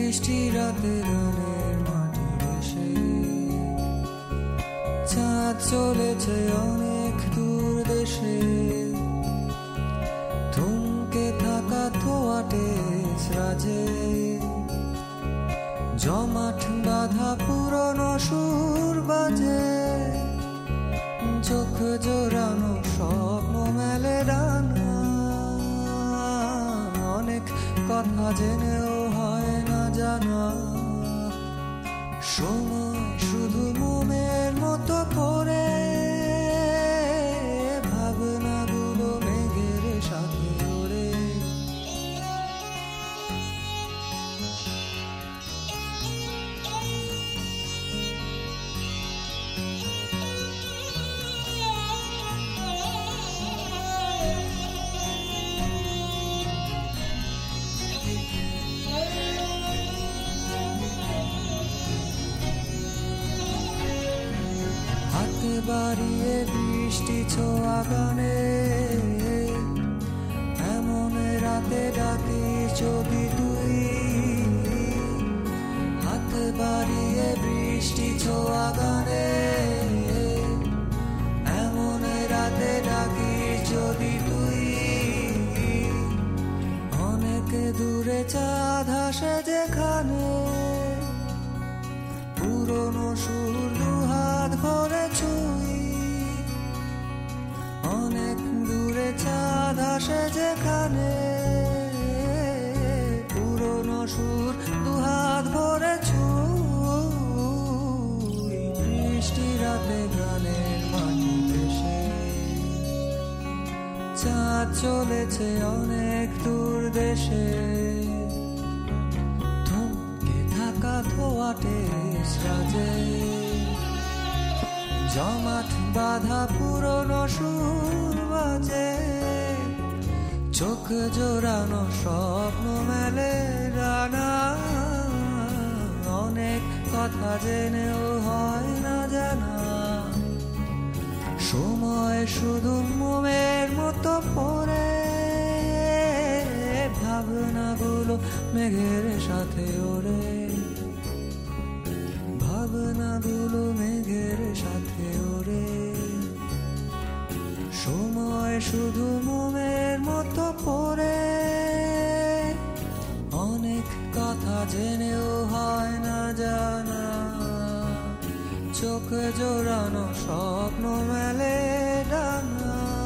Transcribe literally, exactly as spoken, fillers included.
বৃষ্টি রাতে গানের মাটি দেশে চাঁদ চলেছে অনেক দূর দেশে থমকে থাকা থোয়াটে রাজে জমাট বাঁধা পুরনো সুর বাজে চোখ জোড়ানো স্বপ্ন মেলে ডানা অনেক কথা জেনেও হয় না জানা সময় শুধু মোমের মতো পড়ে ভাবনাগুলো মেঘের সাথে ওড়ে বাড়িয়ে বৃষ্টি ছোঁয়া গানে এমন রাতে ডাকি যদি তুই হাত বাড়িয়ে বৃষ্টি ছোঁয়া গানে এমন রাতে ডাকি যদি তুই অনেক দূরে চাঁদ হাসে যেখানে পুরনো সুর দুহাত ভরে ছুঁই অনেক দূরে চাঁদ আসে যেখানে পুরনো সুর দুহাত ভরে ছুঁই বৃষ্টি রাতে গানের মাটি দেশে চাঁদ চলেছে অনেক দূর দেশে থোয়াটে রাজে জমাট বাঁধা পুরনো সুর বাজে চোখ জোড়ানো স্বপ্ন মেলে ডানা অনেক কথা জেনেও হয় না জানা সময় শুধু মোমের মতো পড়ে ভাবনাগুলো মেঘের সাথে ওড়ে ভাবনাগুলো মেঘের সাথে ওড়ে সময় শুধু মোমের মতো পড়ে অনেক কথা জেনেও হয় না জানা চোখ জোড়ানো স্বপ্ন মেলে ডানা